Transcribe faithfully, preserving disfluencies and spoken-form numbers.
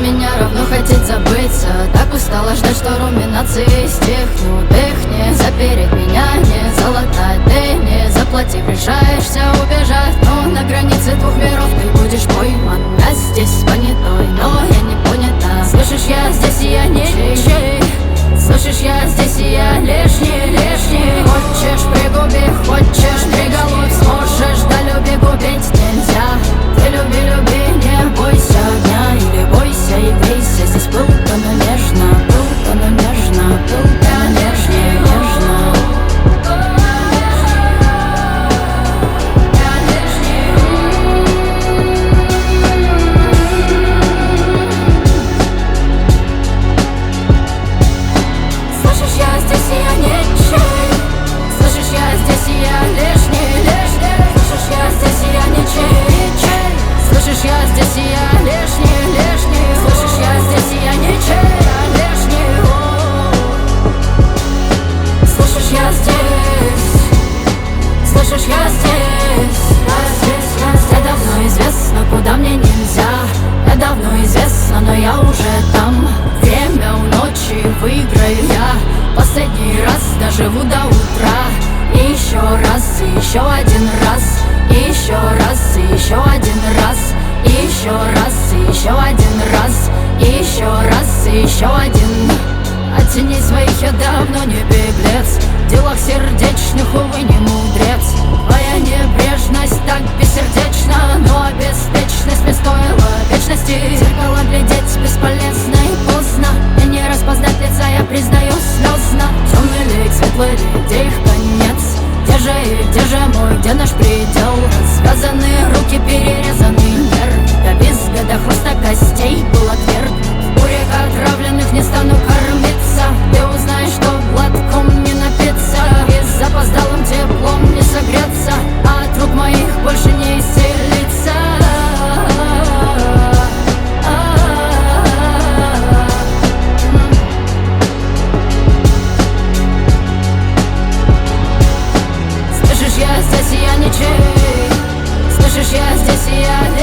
меня равно хотеть забыться. Так устала ждать, что руминации стихнут. Их не запереть, меня не залатать. Ты не заплатив, решаешься убежать. Но на границе двух миров ты будешь пойман. Я здесь понятой, но я не понята. Слышишь, я здесь и я ничей. Слышишь, я здесь и я лишний, лишний. Хочешь пригуби, хочешь приголубь. Сможешь, да люби, губить нельзя. Ты люби, люби, не бойся огня. Или бойся и грейся. Здесь пылко, но нежно, пылко, но нежно, пылко, но нежнее, нежно. Слышишь, я здесь и я ничей. Слышишь, я здесь и я лишний, лишний. Слышишь, я здесь и я ничей. Слышишь, я здесь и я лишний, лишний. Слышишь, я здесь и я ничей, лишний. Слышишь, я здесь. Слышишь, я здесь. Я здесь, я здесь. Мне давно известно, куда мне нельзя. Мне давно известно, но я уже там. Время у ночи выиграю я. Последний раз доживу до утра. И еще раз, и еще один раз. И еще раз, и еще один раз. И еще раз, и еще один раз. И еще раз, и еще один. От теней своих я давно не беглец. В делах сердечных, увы, не мудрец. Твоя небрежность так бессердечна, но беспечность мне стоила вечности. В зеркало глядеть бесполезно и поздно. Мне не распознать лица, я признаю слезно. Темный лик, светлый лик, где их конец? Где же и где же мой, где наш предел? Развязанные руки, перерезанный нерв. До визга, до хруста костей был отверг. В бурях отравленных не стану кормиться. Ты узнаешь, что глотком не напиться. И с запоздалым теплом не согреться. А от рук моих больше не исцелиться. Слышишь, я здесь и я ничей. Слышишь, я здесь и я